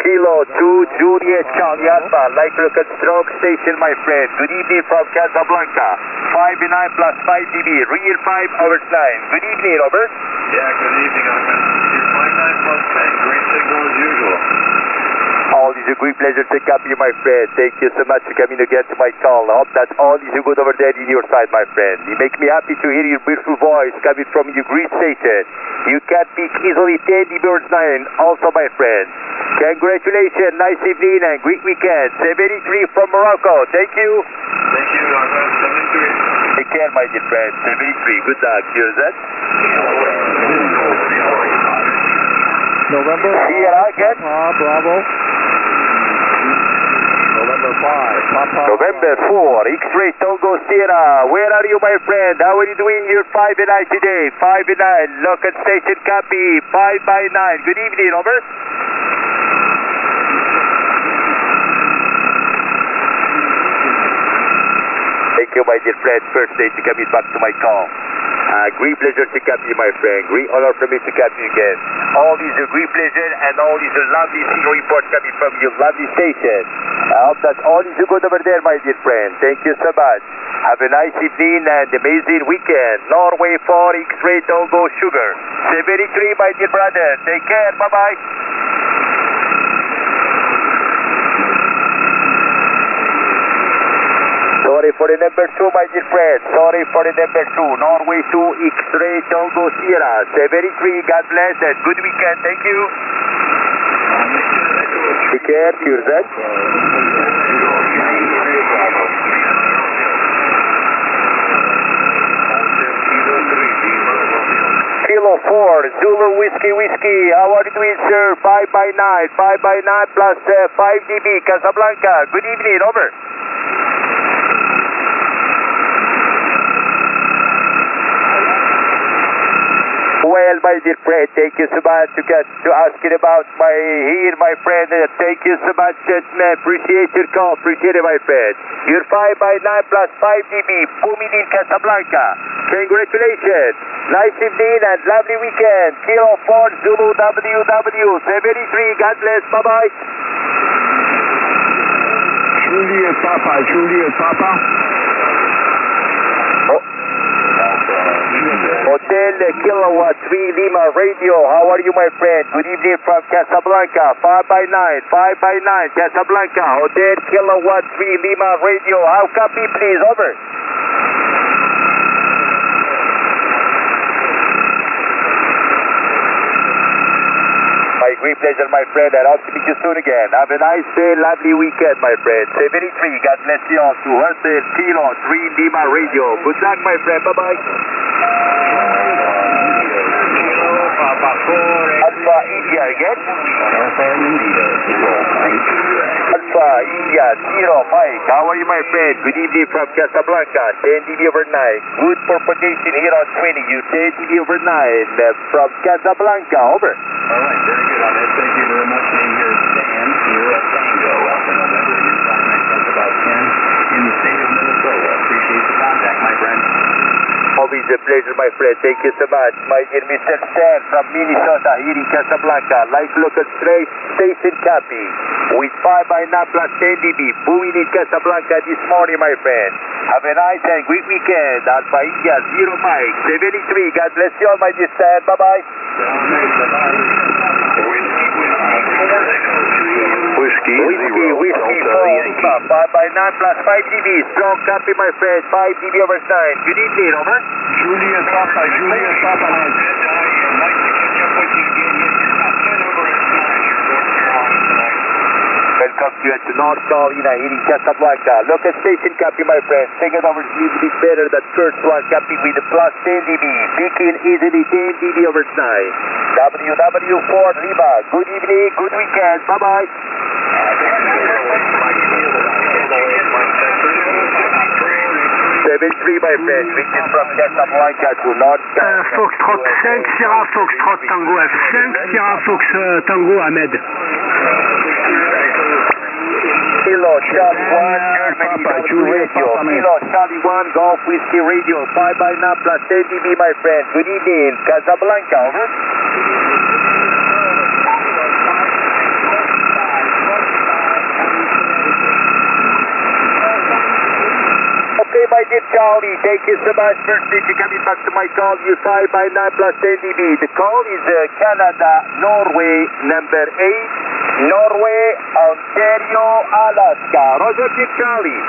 Kilo 2 Juliet Charlie Alpha, like local stroke station, my friend. Good evening from Casablanca. 5 and 9 plus 5 dB, real 5 over 9. Good evening, Robert. Yeah, good evening, Ahmed. Your 59 plus 10, green signal as usual. All is a great pleasure to copy you, my friend. Thank you so much for coming again to my call. I hope that all is good over there in your side, my friend. You make me happy to hear your beautiful voice coming from your great station. You can pick easily 10 dB over 9 also, my friend. Congratulations, nice evening and great weekend. 73 from Morocco. Thank you. Thank you, Ahmed. 73. Take care, my dear friend. 73. Good luck. Here's that. November Sierra, again. Bravo. November 5, Papa. November 4, X-Ray Togo Sierra. Where are you, my friend? How are you doing? You're 5 and 9 today. 5 and 9. Local station copy. 5 by 9. Good evening, over. Thank you, my dear friend. First day to coming back to my call. Great pleasure to copy you, my friend. Great honor for me to copy you again. All is a great pleasure and all is a lovely single report coming from your lovely station. I hope that all is good over there, my dear friend. Thank you so much. Have a nice evening and amazing weekend. Norway 4 X-Ray Togo Sugar. 73, my dear brother. Take care. Bye-bye. Sorry for the number 2, my dear friend. Sorry for the number 2. Norway 2 X-Ray Togo Sierra. 73. God bless and good weekend. Thank you. Take care. Here's that. Kilo 4 Zulu Whiskey. How are you doing, sir? 5 by 9. 5 by 9 plus 5 dB. Casablanca. Good evening. Over. Well, my dear friend, thank you so much to asking about my friend. Thank you so much, gentlemen. Appreciate your call. Appreciate it, my friend. You're 5 by 9 plus 5 dB. Booming in Casablanca. Congratulations. Nice evening and lovely weekend. Kilo 4 Zulu WW 73. God bless. Bye-bye. Juliet Papa. Hotel Kilowatt 3 Lima Radio. How are you, my friend? Good evening from Casablanca. 5 by 9 Casablanca. Hotel Kilowatt 3 Lima Radio. How copy, please? Over. My great pleasure, my friend. I hope to meet you soon again. Have a nice day, lovely weekend, my friend. 73. God bless you all. To Hotel Kilo 3 Lima Radio. Good luck, my friend. Bye-bye. Alpha India again. Alpha India. Alpha India 0 Mike. How are you, my friend? Good evening from Casablanca. 10 dB over 9. Good propagation here on 20. You 10 dB over 9 from Casablanca. Over. All right, very good, Ahmed. Thank you very much. Name here is Dan, Sierra Tango, Alpha November. Your 59 plus about 10 in the state of Minnesota. Appreciate the contact, my friend. Always a pleasure, my friend. Thank you so much. My dear Mr. Stan from Minnesota here in Casablanca. Like local station copy with 5 by 9 plus 10 dB. Booming in Casablanca this morning, my friend. Have a nice and great weekend. Alpha India 0 Mike. 73. God bless you all, my dear Stan. Bye-bye. Whiskey 5 by 9 plus 5 dB. Strong copy, my friend. 5 dB over 9. Good evening, over. Juliet Papa. Welcome to you at North Carolina here in Casablanca. Local station copy, my friend. Second over is a little bit better than first one. Copy with the plus 10 dB. Peaking easily 10 dB over 9. WW4 Lima. Good evening, good weekend. Bye-bye. 73, my friend. Reaching from Casablanca to North Carolina. Foxtrot 5 Sierra Foxtrot Tango F5 Sierra Fox Tango Ahmed. Kilo Charlie 1 Germany Radio. Kilo Charlie 1 Golf Whiskey Radio. 5 by 9 plus 10 dB, my friend. Good evening, Casablanca. Over. Charlie. Thank you so much. First stage, you're coming back to my call. You 5 by 9 plus 10 dB. The call is Canada, Norway, number 8. Norway, Ontario, Alaska. Roger, Charlie.